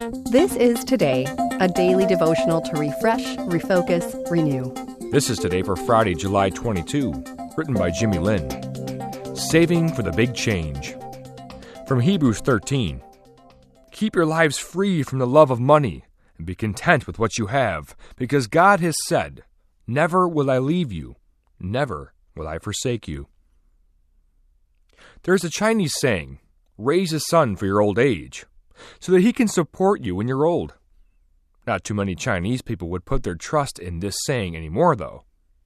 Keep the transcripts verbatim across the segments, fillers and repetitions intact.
This is Today, a daily devotional to refresh, refocus, renew. This is Today for Friday, July twenty-second, written by Jimmy Lynn. Saving for the Big Change. From Hebrews thirteen. Keep your lives free from the love of money, and be content with what you have, because God has said, "Never will I leave you, never will I forsake you." There is a Chinese saying, "Raise a son for your old age," so that he can support you when you're old. Not too many Chinese people would put their trust in this saying anymore, though.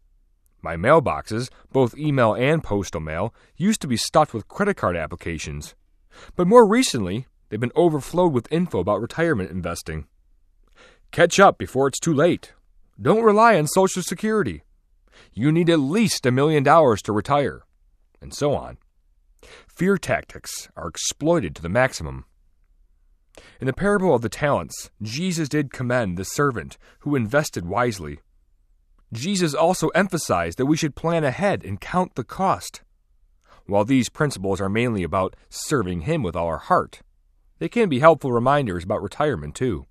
My mailboxes, both email and postal mail, used to be stuffed with credit card applications. But more recently, they've been overflowed with info about retirement investing. Catch up before it's too late. Don't rely on Social Security. You need at least a million dollars to retire, and so on. Fear tactics are exploited to the maximum. In the parable of the talents, Jesus did commend the servant who invested wisely. Jesus also emphasized that we should plan ahead and count the cost. While these principles are mainly about serving Him with all our heart, they can be helpful reminders about retirement too.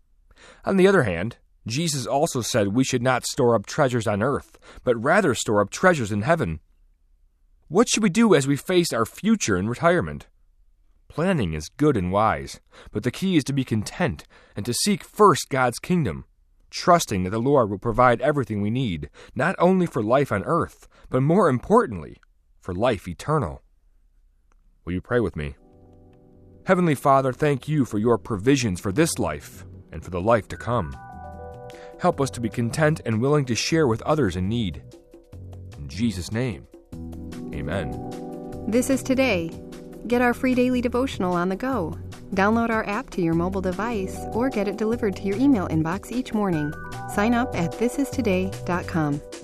On the other hand, Jesus also said we should not store up treasures on earth, but rather store up treasures in heaven. What should we do as we face our future in retirement? Planning is good and wise, but the key is to be content and to seek first God's kingdom, trusting that the Lord will provide everything we need, not only for life on earth, but more importantly, for life eternal. Will you pray with me? Heavenly Father, thank you for your provisions for this life and for the life to come. Help us to be content and willing to share with others in need. In Jesus' name, amen. This is Today. Get our free daily devotional on the go. Download our app to your mobile device or get it delivered to your email inbox each morning. Sign up at this is today dot com.